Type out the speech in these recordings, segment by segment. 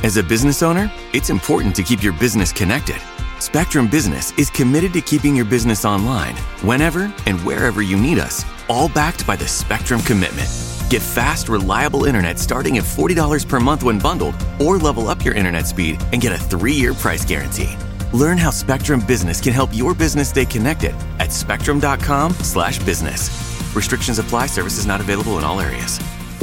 As a business owner, it's important to keep your business connected. Spectrum Business is committed to keeping your business online whenever and wherever you need us, all backed by the Spectrum Commitment. Get fast, reliable internet starting at $40 per month when bundled, or level up your internet speed and get a 3-year price guarantee. Learn how Spectrum Business can help your business stay connected at spectrum.com/business. Restrictions apply. Services not available in all areas.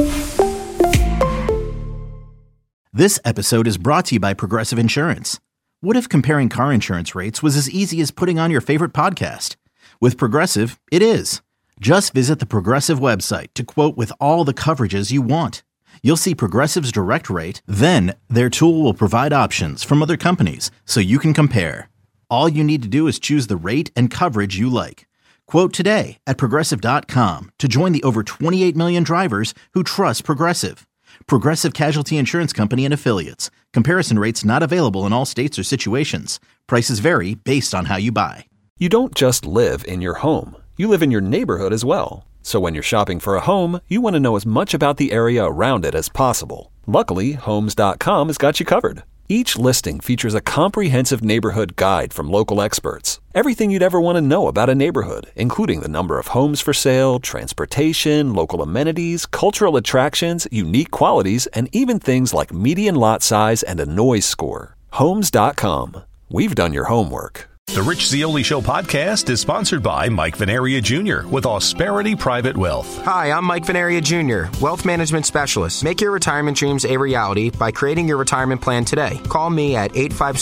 This episode is brought to you by Progressive Insurance. What if comparing car insurance rates was as easy as putting on your favorite podcast? With Progressive, it is. Just visit the Progressive website to quote with all the coverages you want. You'll see Progressive's direct rate, then their tool will provide options from other companies so you can compare. All you need to do is choose the rate and coverage you like. Quote today at Progressive.com to join the over 28 million drivers who trust Progressive. Progressive Casualty Insurance Company and Affiliates. Comparison rates not available in all states or situations. Prices vary based on how you buy. You don't just live in your home. You live in your neighborhood as well. So when you're shopping for a home, you want to know as much about the area around it as possible. Luckily, Homes.com has got you covered. Each listing features a comprehensive neighborhood guide from local experts. Everything you'd ever want to know about a neighborhood, including the number of homes for sale, transportation, local amenities, cultural attractions, unique qualities, and even things like median lot size and a noise score. Homes.com. We've done your homework. The Rich Zeoli Show podcast is sponsored by Mike Venaria Jr. with Ausperity Private Wealth. Hi, I'm Mike Venaria Jr., Wealth Management Specialist. Make your retirement dreams a reality by creating your retirement plan today. Call me at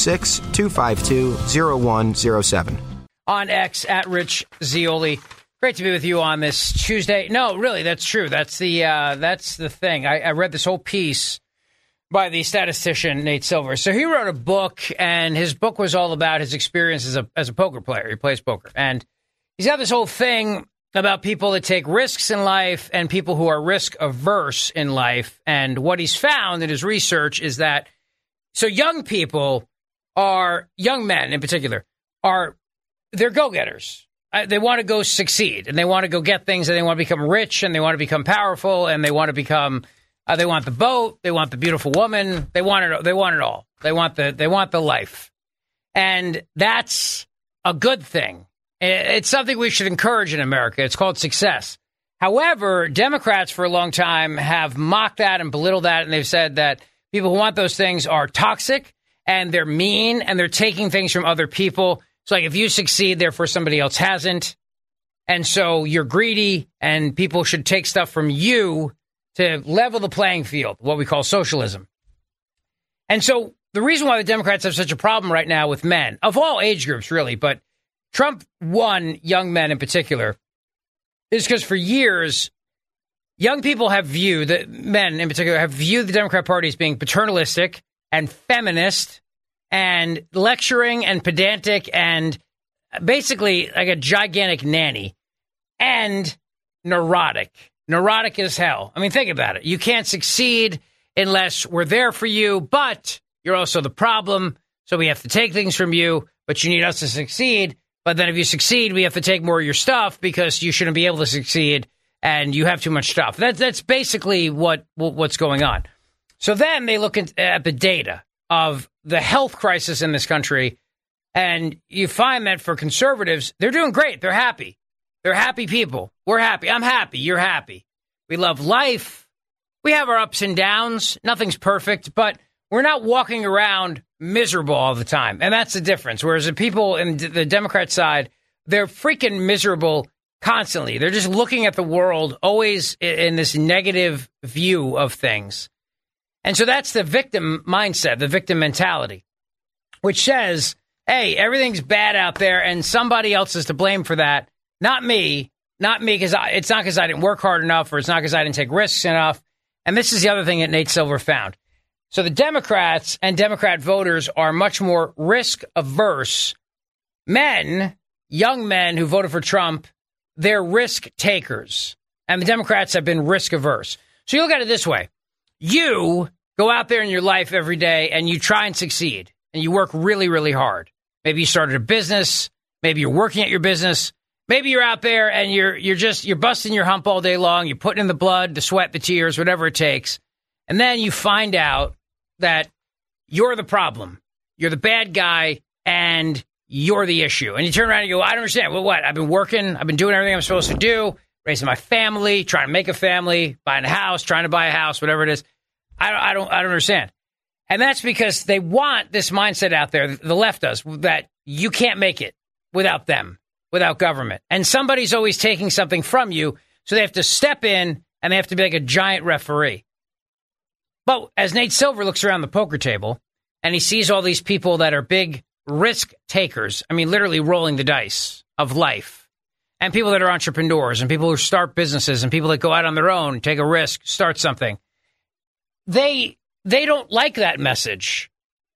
856-252-0107. On X, at Rich Zeoli. Great to be with you on this Tuesday. No, really, that's true. That's the thing. I read this whole piece by the statistician Nate Silver. So he wrote a book, and his book was all about his experience as a poker player. He plays poker. And he's got this whole thing about people that take risks in life and people who are risk averse in life. And what he's found in his research is that young people young men in particular, they're go-getters. They want to go succeed, and they want to go get things, and they want to become rich, and they want to become powerful, and they want to become... they want the boat. They want the beautiful woman. They want it. They want it all. They want the life, and that's a good thing. It's something we should encourage in America. It's called success. However, Democrats for a long time have mocked that and belittled that, and they've said that people who want those things are toxic and they're mean and they're taking things from other people. It's like if you succeed, therefore somebody else hasn't, and so you're greedy, and people should take stuff from you to level the playing field, what we call socialism. And so the reason why the Democrats have such a problem right now with men, of all age groups, really, but Trump won young men in particular, is because for years, young people have viewed, men in particular, have viewed the Democrat Party as being paternalistic and feminist and lecturing and pedantic and basically like a gigantic nanny and neurotic. Neurotic as hell. I mean, think about it. You can't succeed unless we're there for you, but you're also the problem. So we have to take things from you, but you need us to succeed. But then if you succeed, we have to take more of your stuff because you shouldn't be able to succeed and you have too much stuff. That's basically what's going on. So then they look at the data of the health crisis in this country, and you find that for conservatives, they're doing great. They're happy. They're happy people. We're happy. I'm happy. You're happy. We love life. We have our ups and downs. Nothing's perfect, but we're not walking around miserable all the time. And that's the difference. Whereas the people in the Democrat side, they're freaking miserable constantly. They're just looking at the world always in this negative view of things. And so that's the victim mindset, the victim mentality, which says, hey, everything's bad out there and somebody else is to blame for that. Not me, because it's not because I didn't work hard enough, or it's not because I didn't take risks enough. And this is the other thing that Nate Silver found. So the Democrats and Democrat voters are much more risk averse. Men, young men who voted for Trump, they're risk takers. And the Democrats have been risk averse. So you look at it this way. You go out there in your life every day and you try and succeed. And you work really, really hard. Maybe you started a business. Maybe you're working at your business. Maybe you're out there and you're busting your hump all day long. You're putting in the blood, the sweat, the tears, whatever it takes. And then you find out that you're the problem. You're the bad guy, and you're the issue. And you turn around and you go, I don't understand. Well, what? I've been working. I've been doing everything I'm supposed to do, raising my family, trying to make a family, buying a house, trying to buy a house, whatever it is. I don't understand. And that's because they want this mindset out there, the left does, that you can't make it without them, without government. And somebody's always taking something from you, so they have to step in and they have to be like a giant referee. But as Nate Silver looks around the poker table and he sees all these people that are big risk takers, I mean, literally rolling the dice of life, and people that are entrepreneurs and people who start businesses and people that go out on their own, take a risk, start something, they don't like that message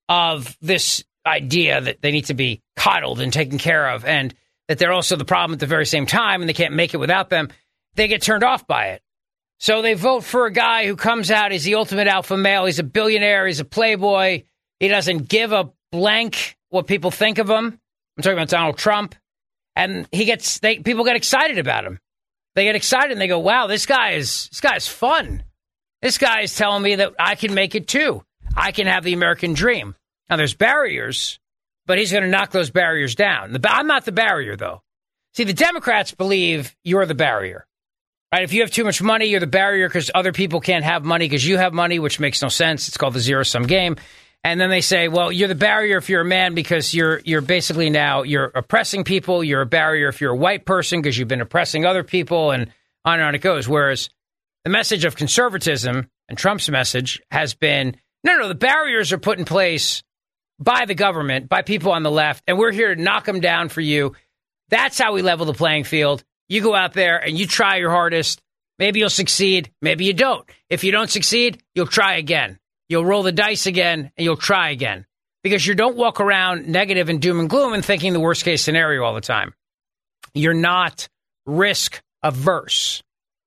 of this idea that they need to be coddled and taken care of, and that they're also the problem at the very same time and they can't make it without them. They get turned off by it. So they vote for a guy who comes out as the ultimate alpha male. He's a billionaire. He's a playboy. He doesn't give a blank what people think of him. I'm talking about Donald Trump. And people get excited about him. They get excited and they go, wow, this guy is fun. This guy is telling me that I can make it too. I can have the American dream. Now, there's barriers, but he's going to knock those barriers down. I'm not the barrier, though. See, the Democrats believe you're the barrier. Right? If you have too much money, you're the barrier because other people can't have money because you have money, which makes no sense. It's called the zero-sum game. And then they say, well, you're the barrier if you're a man because you're basically now you're oppressing people. You're a barrier if you're a white person because you've been oppressing other people, and on it goes. Whereas the message of conservatism and Trump's message has been, no, the barriers are put in place by the government, by people on the left, and we're here to knock them down for you. That's how we level the playing field. You go out there and you try your hardest. Maybe you'll succeed. Maybe you don't. If you don't succeed, you'll try again. You'll roll the dice again and you'll try again, because you don't walk around negative and doom and gloom and thinking the worst case scenario all the time. You're not risk averse.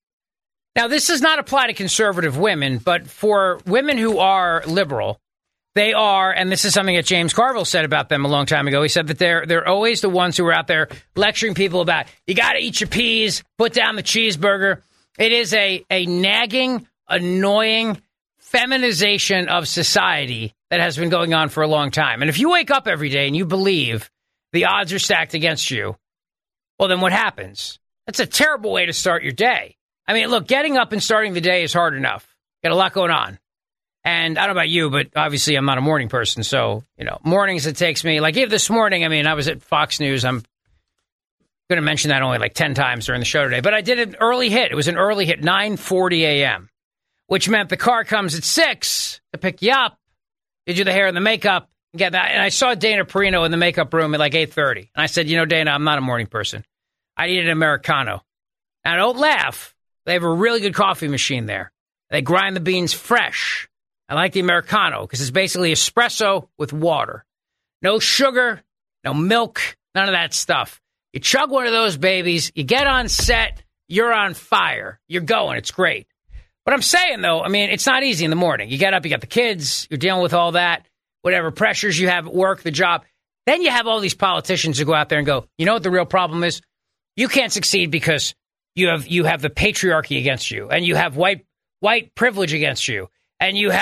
Now, this does not apply to conservative women, but for women who are liberal, they are, and this is something that James Carville said about them a long time ago. He said that they're always the ones who are out there lecturing people about, you got to eat your peas, put down the cheeseburger. It is a nagging, annoying feminization of society that has been going on for a long time. And if you wake up every day and you believe the odds are stacked against you, well, then what happens? That's a terrible way to start your day. I mean, look, getting up and starting the day is hard enough. Got a lot going on. And I don't know about you, but obviously I'm not a morning person. So, mornings it takes me, like this morning, I was at Fox News. I'm going to mention that only like 10 times during the show today. But I did an early hit. It was an early hit, 9:40 a.m., which meant the car comes at 6 to pick you up. You do the hair and the makeup. Get that. And I saw Dana Perino in the makeup room at like 8:30. And I said, Dana, I'm not a morning person. I need an Americano. Now, don't laugh. They have a really good coffee machine there. They grind the beans fresh. I like the Americano because it's basically espresso with water. No sugar, no milk, none of that stuff. You chug one of those babies, you get on set, you're on fire. You're going. It's great. But I'm saying, though, it's not easy in the morning. You get up, you got the kids, you're dealing with all that, whatever pressures you have at work, the job. Then you have all these politicians who go out there and go, you know what the real problem is? You can't succeed because you have the patriarchy against you, and you have white privilege against you. And you've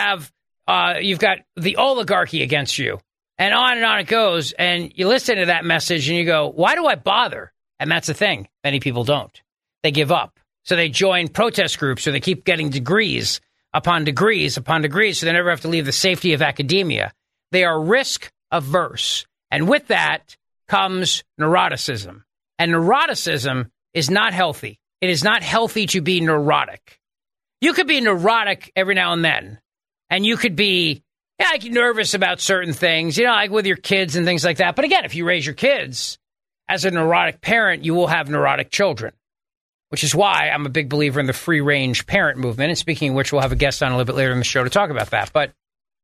got the oligarchy against you, and on it goes. And you listen to that message and you go, why do I bother? And that's the thing. Many people don't. They give up. So they join protest groups, or they keep getting degrees upon degrees upon degrees. So they never have to leave the safety of academia. They are risk averse. And with that comes neuroticism. And neuroticism is not healthy. It is not healthy to be neurotic. You could be neurotic every now and then, and you could be nervous about certain things, like with your kids and things like that. But again, if you raise your kids as a neurotic parent, you will have neurotic children, which is why I'm a big believer in the free-range parent movement. And speaking of which, we'll have a guest on a little bit later in the show to talk about that. But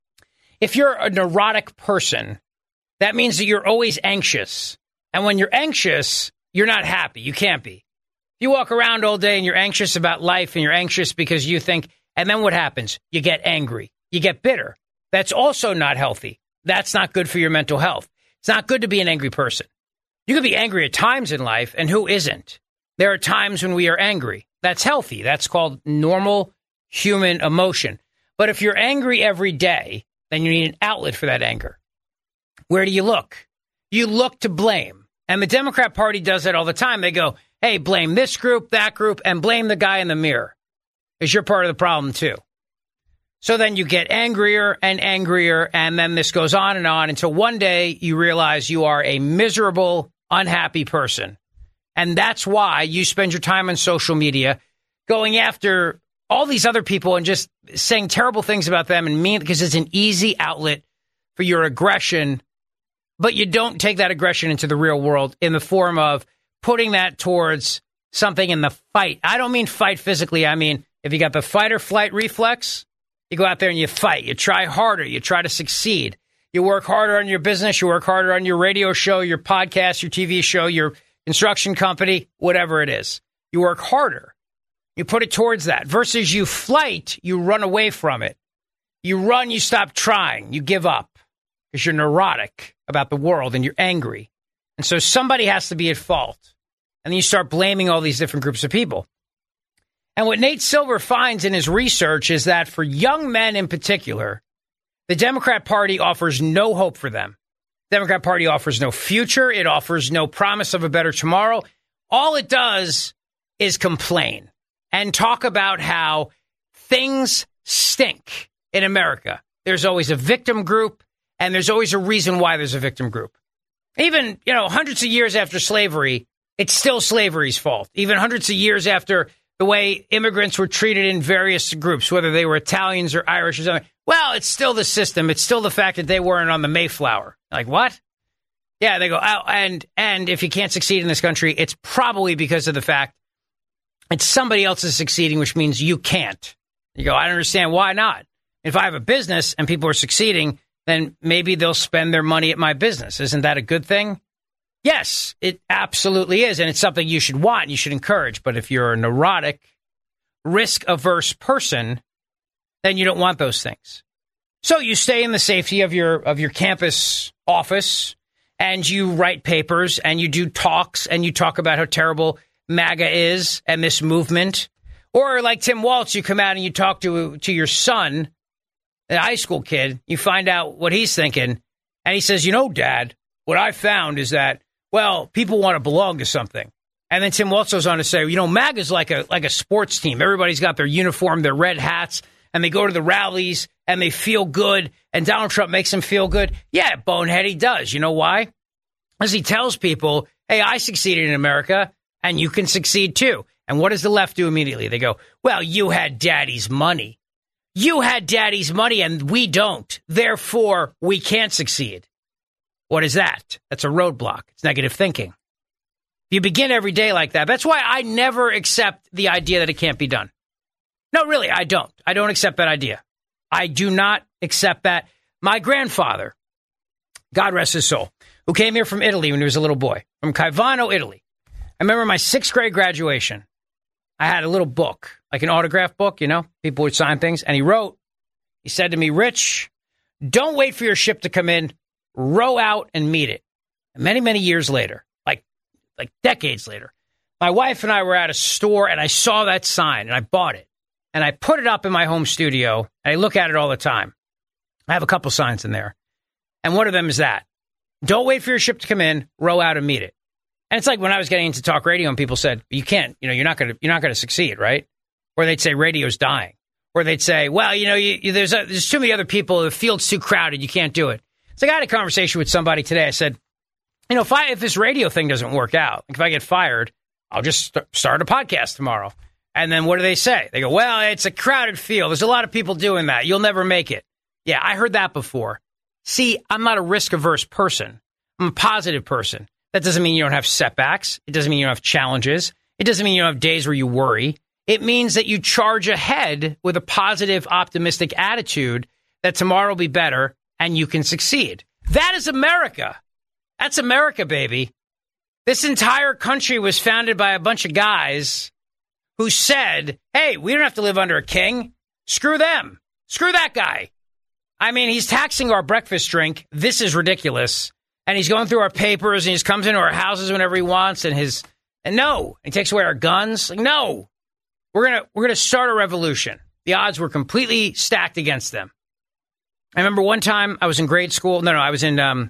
if you're a neurotic person, that means that you're always anxious. And when you're anxious, you're not happy. You can't be. You walk around all day and you're anxious about life, and you're anxious because you think, and then what happens? You get angry. You get bitter. That's also not healthy. That's not good for your mental health. It's not good to be an angry person. You can be angry at times in life, and who isn't? There are times when we are angry. That's healthy. That's called normal human emotion. But if you're angry every day then you need an outlet for that anger. Where do you look? You look to blame. And the Democrat Party does that all the time. They go, hey, blame this group, that group, and blame the guy in the mirror, because you're part of the problem too. So then you get angrier and angrier, and then this goes on until one day you realize you are a miserable, unhappy person. And that's why you spend your time on social media going after all these other people and just saying terrible things about them and mean, because it's an easy outlet for your aggression. But you don't take that aggression into the real world in the form of putting that towards something in the fight. I don't mean fight physically. I mean, if you got the fight or flight reflex, you go out there and you fight. You try harder. You try to succeed. You work harder on your business. You work harder on your radio show, your podcast, your TV show, your construction company, whatever it is. You work harder. You put it towards that. Versus you flight, you run away from it. You run, you stop trying. You give up because you're neurotic about the world and you're angry. And so somebody has to be at fault. And then you start blaming all these different groups of people. And what Nate Silver finds in his research is that for young men in particular, the Democrat Party offers no hope for them. The Democrat Party offers no future. It offers no promise of a better tomorrow. All it does is complain and talk about how things stink in America. There's always a victim group, and there's always a reason why there's a victim group. Even, hundreds of years after slavery, it's still slavery's fault. Even hundreds of years after the way immigrants were treated in various groups, whether they were Italians or Irish or something. Well, it's still the system. It's still the fact that they weren't on the Mayflower. Like, what? Yeah, they go, oh, and if you can't succeed in this country, it's probably because of the fact it's somebody else is succeeding, which means you can't. You go, I don't understand. Why not? If I have a business and people are succeeding, then maybe they'll spend their money at my business. Isn't that a good thing? Yes, it absolutely is. And it's something you should want and you should encourage. But if you're a neurotic, risk-averse person, then you don't want those things. So you stay in the safety of your campus office and you write papers and you do talks and you talk about how terrible MAGA is and this movement. Or like Tim Walz, you come out and you talk to your son, a high school kid, you find out what he's thinking. And he says, Dad, what I found is that, well, people want to belong to something. And then Tim Walz goes on to say, MAGA's like a sports team. Everybody's got their uniform, their red hats, and they go to the rallies and they feel good. And Donald Trump makes them feel good. Yeah, bonehead, he does. You know why? As he tells people, hey, I succeeded in America and you can succeed too. And what does the left do immediately? They go, well, you had daddy's money. You had daddy's money and we don't. Therefore, we can't succeed. What is that? That's a roadblock. It's negative thinking. You begin every day like that. That's why I never accept the idea that it can't be done. No, really, I don't. I don't accept that idea. I do not accept that. My grandfather, God rest his soul, who came here from Italy when he was a little boy, from Caivano, Italy. I remember my 6th grade graduation. I had a little book, like an autograph book, people would sign things. And he said to me, Rich, don't wait for your ship to come in. Row out and meet it. And many, many years later, like decades later, my wife and I were at a store and I saw that sign and I bought it. And I put it up in my home studio and I look at it all the time. I have a couple signs in there. And one of them is that. Don't wait for your ship to come in, row out and meet it. And it's like when I was getting into talk radio and people said, you can't, you're not going to succeed, right? Or they'd say radio's dying. Or they'd say, well, there's too many other people, the field's too crowded, you can't do it. So I had a conversation with somebody today. I said, if this radio thing doesn't work out, if I get fired, I'll just start a podcast tomorrow. And then what do they say? They go, well, it's a crowded field. There's a lot of people doing that. You'll never make it. Yeah, I heard that before. See, I'm not a risk-averse person. I'm a positive person. That doesn't mean you don't have setbacks. It doesn't mean you don't have challenges. It doesn't mean you don't have days where you worry. It means that you charge ahead with a positive, optimistic attitude that tomorrow will be better and you can succeed. That is America. That's America, baby. This entire country was founded by a bunch of guys who said, hey, we don't have to live under a king. Screw them. Screw that guy. I mean, he's taxing our breakfast drink. This is ridiculous. And he's going through our papers and he just comes into our houses whenever he wants. And he takes away our guns. Like, no, we're going to start a revolution. The odds were completely stacked against them. I remember one time I was in grade school. No, I was in, I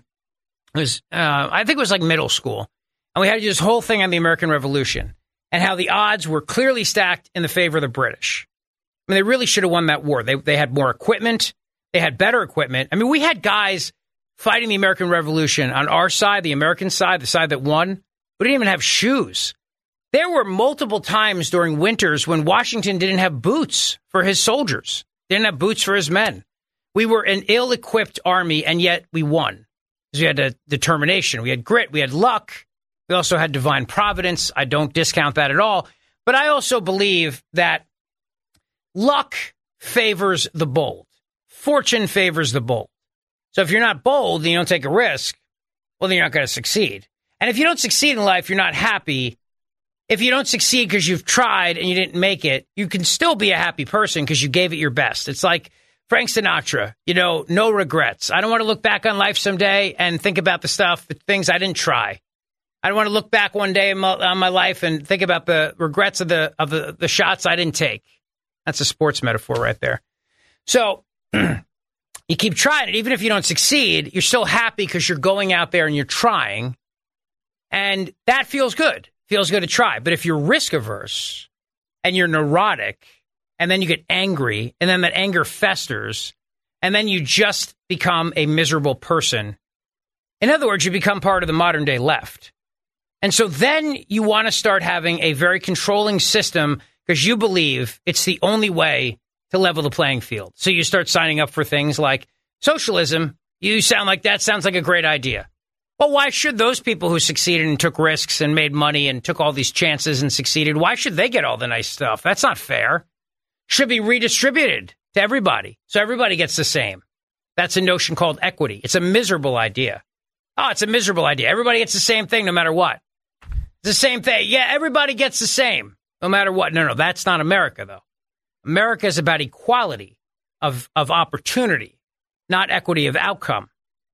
think it was like middle school. And we had to do this whole thing on the American Revolution and how the odds were clearly stacked in the favor of the British. I mean, they really should have won that war. They had more equipment. They had better equipment. I mean, we had guys fighting the American Revolution on our side, the American side, the side that won. We didn't even have shoes. There were multiple times during winters when Washington didn't have boots for his soldiers, didn't have boots for his men. We were an ill-equipped army, and yet we won. Because we had a determination, we had grit, we had luck. We also had divine providence. I don't discount that at all. But I also believe that luck favors the bold. Fortune favors the bold. So if you're not bold and you don't take a risk, well, then you're not going to succeed. And if you don't succeed in life, you're not happy. If you don't succeed because you've tried and you didn't make it, you can still be a happy person because you gave it your best. It's like Frank Sinatra, no regrets. I don't want to look back on life someday and think about the things I didn't try. I don't want to look back one day on my life and think about the regrets of the shots I didn't take. That's a sports metaphor right there. So you keep trying it. Even if you don't succeed, you're still happy because you're going out there and you're trying. And that feels good. Feels good to try. But if you're risk averse and you're neurotic and then you get angry and then that anger festers and then you just become a miserable person. In other words, you become part of the modern day left. And so then you want to start having a very controlling system because you believe it's the only way to level the playing field. So you start signing up for things like socialism. You sound like that sounds like a great idea. Well, why should those people who succeeded and took risks and made money and took all these chances and succeeded, why should they get all the nice stuff? That's not fair. Should be redistributed to everybody. So everybody gets the same. That's a notion called equity. It's a miserable idea. Oh, it's a miserable idea. Everybody gets the same thing no matter what. It's the same thing. Yeah, everybody gets the same no matter what. No, that's not America, though. America is about equality of opportunity, not equity of outcome.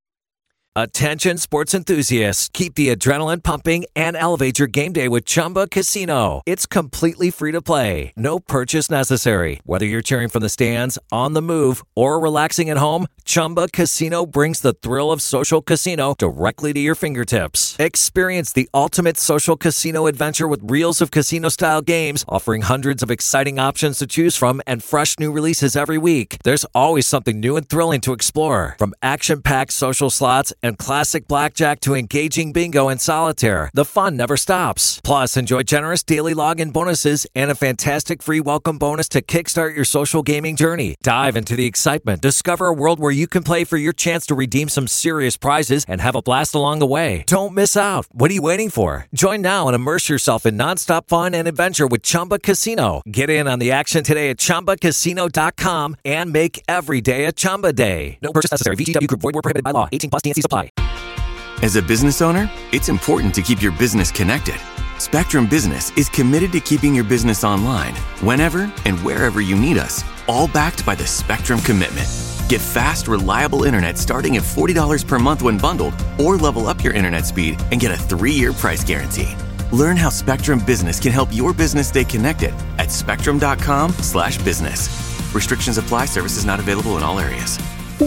Attention sports enthusiasts, keep the adrenaline pumping and elevate your game day with Chumba Casino. It's completely free to play. No purchase necessary. Whether you're cheering from the stands, on the move, or relaxing at home, Chumba Casino brings the thrill of social casino directly to your fingertips. Experience the ultimate social casino adventure with reels of casino-style games, offering hundreds of exciting options to choose from and fresh new releases every week. There's always something new and thrilling to explore. From action-packed social slots and classic blackjack to engaging bingo and solitaire, the fun never stops. Plus, enjoy generous daily login bonuses and a fantastic free welcome bonus to kickstart your social gaming journey. Dive into the excitement. Discover a world where you can play for your chance to redeem some serious prizes and have a blast along the way. Don't miss out. What are you waiting for? Join now and immerse yourself in nonstop fun and adventure with Chumba Casino. Get in on the action today at ChumbaCasino.com and make every day a Chumba day. No purchase necessary. VGW Group. Void where prohibited by law. 18+. TNC apply. As a business owner, it's important to keep your business connected. Spectrum Business is committed to keeping your business online whenever and wherever you need us, all backed by the Spectrum Commitment. Get fast, reliable internet starting at $40 per month when bundled, or level up your internet speed and get a 3-year price guarantee. Learn how Spectrum Business can help your business stay connected at spectrum.com/business. Restrictions apply. Services not available in all areas.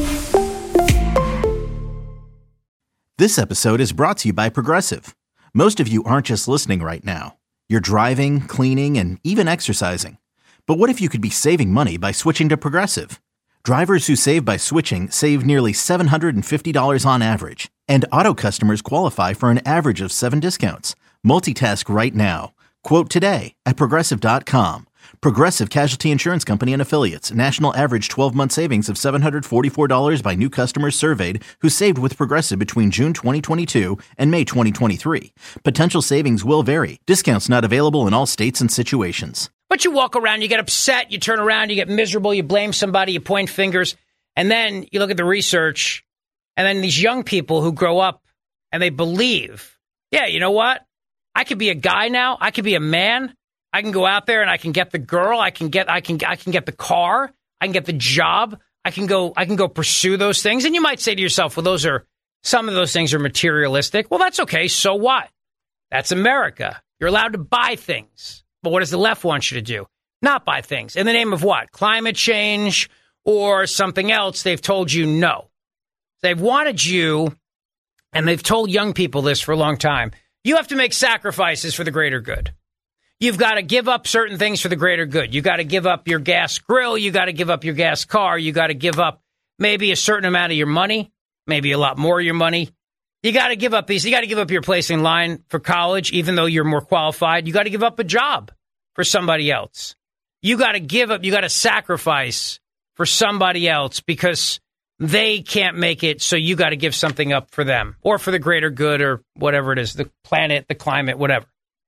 This episode is brought to you by Progressive. Most of you aren't just listening right now. You're driving, cleaning, and even exercising. But what if you could be saving money by switching to Progressive? Drivers who save by switching save nearly $750 on average. And auto customers qualify for an average of 7 discounts. Multitask right now. Quote today at Progressive.com. Progressive Casualty Insurance Company and Affiliates. National average 12-month savings of $744 by new customers surveyed who saved with Progressive between June 2022 and May 2023. Potential savings will vary. Discounts not available in all states and situations. But you walk around, you get upset, you turn around, you get miserable, you blame somebody, you point fingers, and then you look at the research, and then these young people who grow up and they believe, yeah, you know what? I could be a guy now. I could be a man. I can go out there and I can get the girl. I can get the car. I can get the job. I can go pursue those things. And you might say to yourself, well, some of those things are materialistic. Well, that's okay. So what? That's America. You're allowed to buy things. But what does the left want you to do? Not buy things. In the name of what? Climate change or something else, they've told you no. They've wanted you, and they've told young people this for a long time. You have to make sacrifices for the greater good. You've got to give up certain things for the greater good. You got to give up your gas grill. You got to give up your gas car. You got to give up maybe a certain amount of your money, maybe a lot more of your money. You got to give up these. You got to give up your place in line for college, even though you're more qualified. You got to give up a job for somebody else. You got to give up. You got to sacrifice for somebody else because they can't make it. So you got to give something up for them or for the greater good or whatever it is, the planet, the climate, whatever.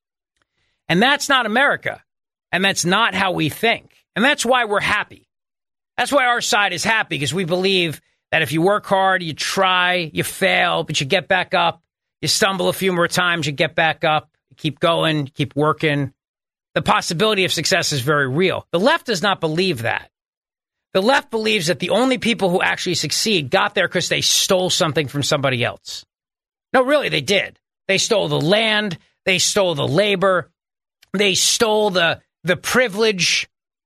And that's not America. And that's not how we think. And that's why we're happy. That's why our side is happy, because we believe that if you work hard, you try, you fail, but you get back up, you stumble a few more times, you get back up, you keep going, keep working. The possibility of success is very real. The left does not believe that. The left believes that the only people who actually succeed got there because they stole something from somebody else. No, really, they did. They stole the land. They stole the labor. They stole the privilege,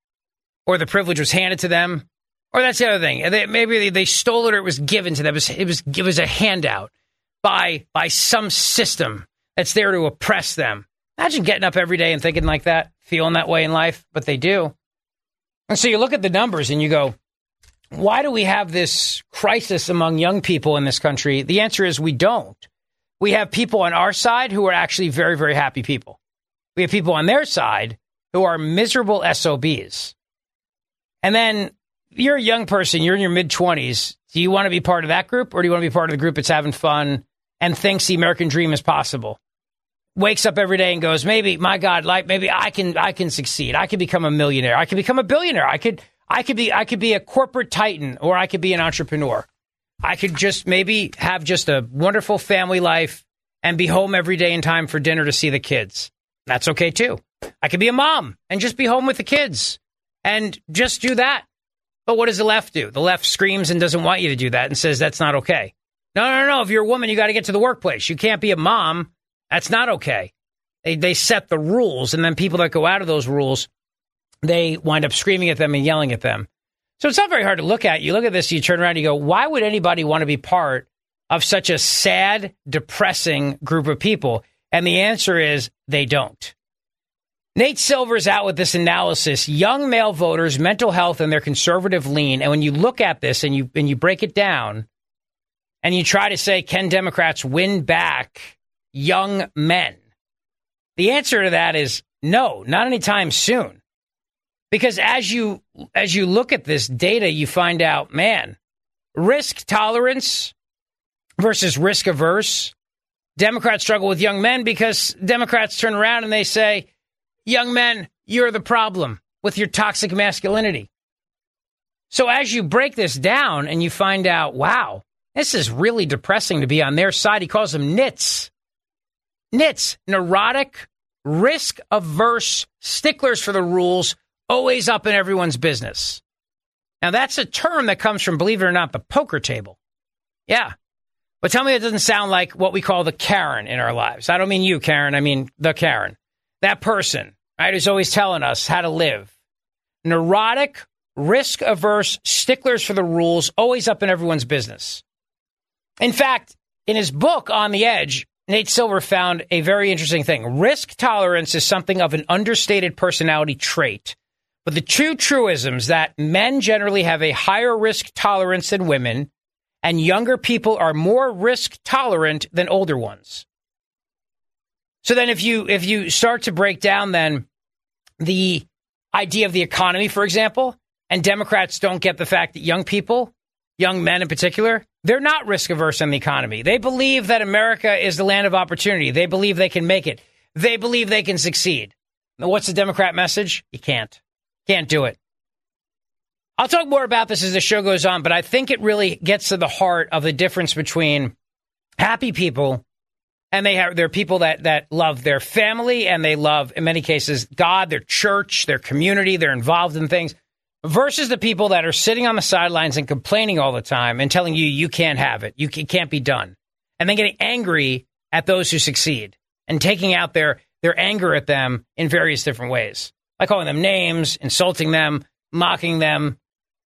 or the privilege was handed to them. Or that's the other thing. Maybe they stole it or it was given to them. It was a handout by some system that's there to oppress them. Imagine getting up every day and thinking like that, feeling that way in life, but they do. And so you look at the numbers and you go, why do we have this crisis among young people in this country? The answer is we don't. We have people on our side who are actually very, very happy people. We have people on their side who are miserable SOBs. And then you're a young person, you're in your mid-20s. Do you want to be part of that group, or do you want to be part of the group that's having fun and thinks the American dream is possible? Wakes up every day and goes, maybe, my God, like maybe I can succeed. I could become a millionaire. I could become a billionaire. I could be a corporate titan, or I could be an entrepreneur. I could just maybe have just a wonderful family life and be home every day in time for dinner to see the kids. That's okay too. I could be a mom and just be home with the kids and just do that. But what does the left do? The left screams and doesn't want you to do that and says that's not okay. No. If you're a woman, you got to get to the workplace. You can't be a mom. That's not okay. They set the rules, and then people that go out of those rules, they wind up screaming at them and yelling at them. So it's not very hard to look at. You look at this, you turn around and you go, why would anybody want to be part of such a sad, depressing group of people? And the answer is they don't. Nate Silver's out with this analysis, young male voters, mental health, and their conservative lean. And when you look at this and you break it down and you try to say, can Democrats win back young men? The answer to that is no, not anytime soon. Because as you look at this data, you find out, man, risk tolerance versus risk averse. Democrats struggle with young men because Democrats turn around and they say, young men, you're the problem with your toxic masculinity. So as you break this down and you find out, wow, this is really depressing to be on their side. He calls them nits. Nits, neurotic, risk-averse, sticklers for the rules, always up in everyone's business. Now, that's a term that comes from, believe it or not, the poker table. Yeah. But tell me it doesn't sound like what we call the Karen in our lives. I don't mean you, Karen. I mean the Karen. That person, right, who's always telling us how to live. Neurotic, risk-averse, sticklers for the rules, always up in everyone's business. In fact, in his book, On the Edge, Nate Silver found a very interesting thing. Risk tolerance is something of an understated personality trait. But the two truisms that men generally have a higher risk tolerance than women, and younger people are more risk tolerant than older ones. So then if you start to break down then the idea of the economy, for example, and Democrats don't get the fact that young people, young men in particular, they're not risk averse in the economy. They believe that America is the land of opportunity. They believe they can make it. They believe they can succeed. Now, what's the Democrat message? You can't. Can't do it. I'll talk more about this as the show goes on, but I think it really gets to the heart of the difference between happy people and they're people that love their family and they love, in many cases, God, their church, their community, they're involved in things, versus the people that are sitting on the sidelines and complaining all the time and telling you can't have it, it can't be done, and then getting angry at those who succeed and taking out their anger at them in various different ways, like calling them names, insulting them, mocking them.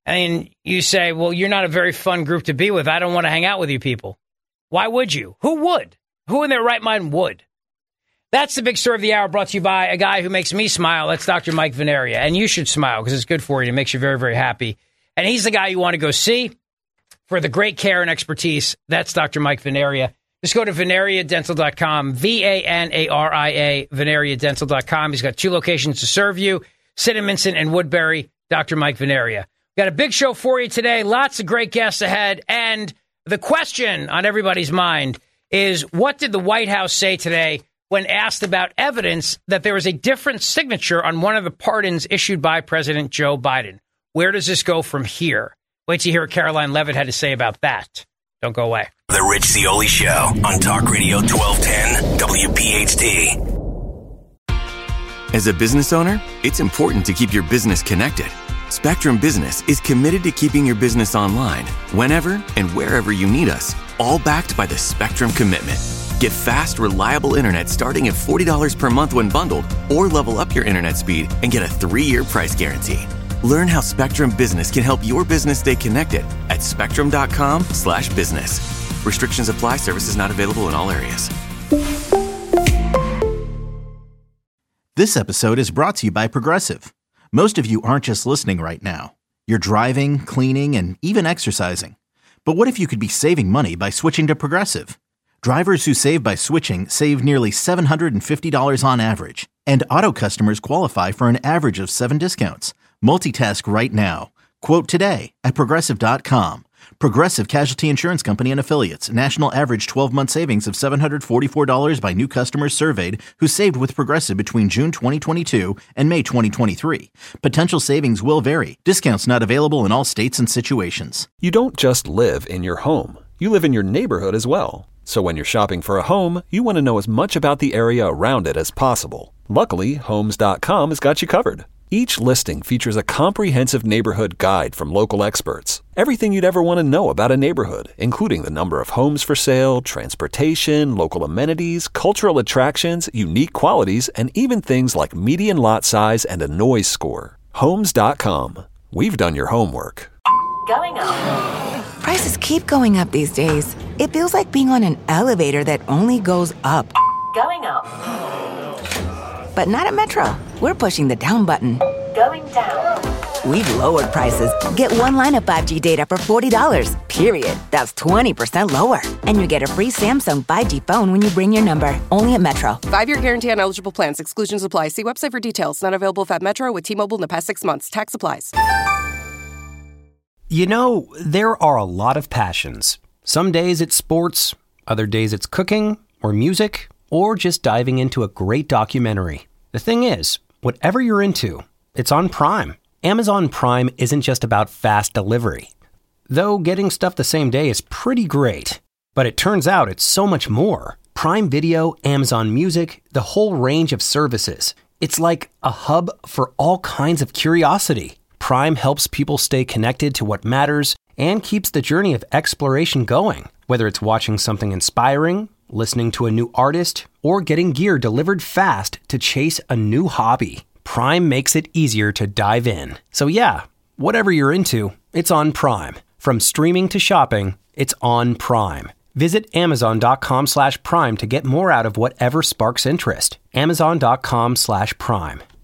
And you say, well, you're not a very fun group to be with. I don't want to hang out with you people. Why would you? Who would? Who in their right mind would? That's the big story of the hour, brought to you by a guy who makes me smile. That's Dr. Mike Veneria. And you should smile because it's good for you. It makes you very, very happy. And he's the guy you want to go see for the great care and expertise. That's Dr. Mike Veneria. Just go to VeneriaDental.com, VANARIA, VeneriaDental.com. He's got 2 locations to serve you, Cinnaminson and Woodbury. Dr. Mike Veneria. Got a big show for you today. Lots of great guests ahead. And the question on everybody's mind is, what did the White House say today when asked about evidence that there was a different signature on one of the pardons issued by President Joe Biden? Where does this go from here? Wait till you hear what Caroline Levitt had to say about that. Don't go away. The Rich Zeoli Show on Talk Radio 1210 WPHT. As a business owner, it's important to keep your business connected. Spectrum Business is committed to keeping your business online whenever and wherever you need us, all backed by the Spectrum Commitment. Get fast, reliable internet starting at $40 per month when bundled, or level up your internet speed and get a 3-year price guarantee. Learn how Spectrum Business can help your business stay connected at spectrum.com/business. Restrictions apply. Services not available in all areas. This episode is brought to you by Progressive. Most of you aren't just listening right now. You're driving, cleaning, and even exercising. But what if you could be saving money by switching to Progressive? Drivers who save by switching save nearly $750 on average. And auto customers qualify for an average of 7 discounts. Multitask right now. Quote today at Progressive.com. Progressive Casualty Insurance Company and Affiliates. National average 12-month savings of $744 by new customers surveyed who saved with Progressive between June 2022 and May 2023. Potential savings will vary. Discounts not available in all states and situations. You don't just live in your home. You live in your neighborhood as well. So when you're shopping for a home, you want to know as much about the area around it as possible. Luckily, Homes.com has got you covered. Each listing features a comprehensive neighborhood guide from local experts. Everything you'd ever want to know about a neighborhood, including the number of homes for sale, transportation, local amenities, cultural attractions, unique qualities, and even things like median lot size and a noise score. Homes.com. We've done your homework. Going up. Prices keep going up these days. It feels like being on an elevator that only goes up. Going up. But not at Metro. We're pushing the down button. Going down. We've lowered prices. Get one line of 5G data for $40, period. That's 20% lower. And you get a free Samsung 5G phone when you bring your number. Only at Metro. 5-year guarantee on eligible plans. Exclusions apply. See website for details. Not available at Metro with T-Mobile in the past 6 months. Tax applies. You know, there are a lot of passions. Some days it's sports, other days it's cooking or music, or just diving into a great documentary. The thing is, whatever you're into, it's on Prime. Amazon Prime isn't just about fast delivery. Though getting stuff the same day is pretty great. But it turns out it's so much more. Prime Video, Amazon Music, the whole range of services. It's like a hub for all kinds of curiosity. Prime helps people stay connected to what matters and keeps the journey of exploration going. Whether it's watching something inspiring, listening to a new artist, or getting gear delivered fast to chase a new hobby, Prime makes it easier to dive in. So yeah, whatever you're into, it's on Prime. From streaming to shopping, it's on Prime. Visit Amazon.com/Prime to get more out of whatever sparks interest. Amazon.com/Prime.